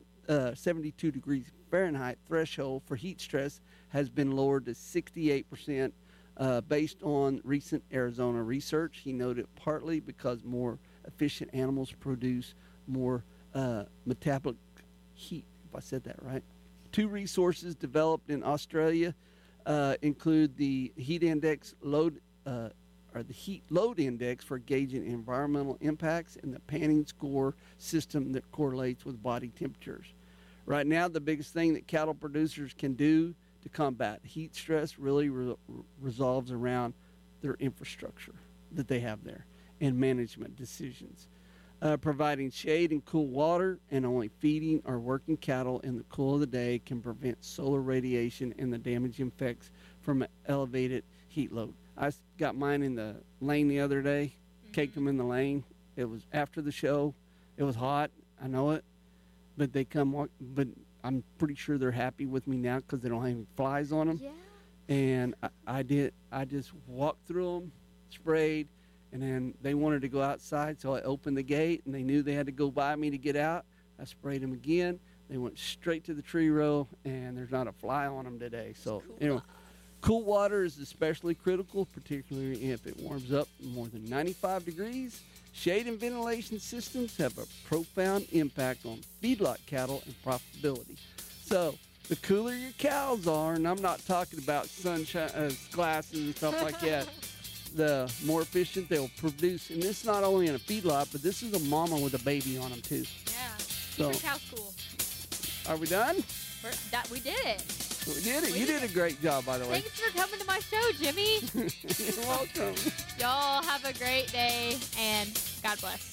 degrees Fahrenheit threshold for heat stress has been lowered to 68% based on recent Arizona research. He noted partly because more efficient animals produce more metabolic heat, if I said that right. 2 resources developed in Australia include the heat index load or the heat load index for gauging environmental impacts and the panting score system that correlates with body temperatures. Right now, the biggest thing that cattle producers can do to combat heat stress really resolves around their infrastructure that they have there and management decisions. Providing shade and cool water and only feeding or working cattle in the cool of the day can prevent solar radiation and the damaging effects from an elevated heat load. I got mine in the lane the other day, caked them in the lane. It was after the show. It was hot. I know it. But but I'm pretty sure they're happy with me now because they don't have any flies on them. Yeah. And I just walked through them, sprayed, and then they wanted to go outside, so I opened the gate, and they knew they had to go by me to get out. I sprayed them again. They went straight to the tree row, and there's not a fly on them today. So, anyway, cool water is especially critical, particularly if it warms up more than 95 degrees. Shade and ventilation systems have a profound impact on feedlot cattle and profitability. So, the cooler your cows are, and I'm not talking about sunshine glasses and stuff like that, the more efficient they'll produce. And this is not only in a feedlot, but this is a mama with a baby on them too. Yeah. So, Keep your cows cool. Are we done? We did it. We did it. You did a great job, by the way. Thanks for coming to my show, Jimmy. You're welcome. Y'all have a great day, and God bless.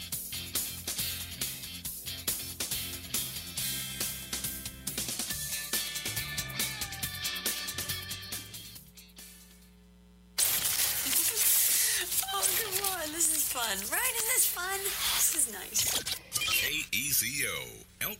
Oh, come on. This is fun. Right? Isn't this fun? This is nice. KECO, Elk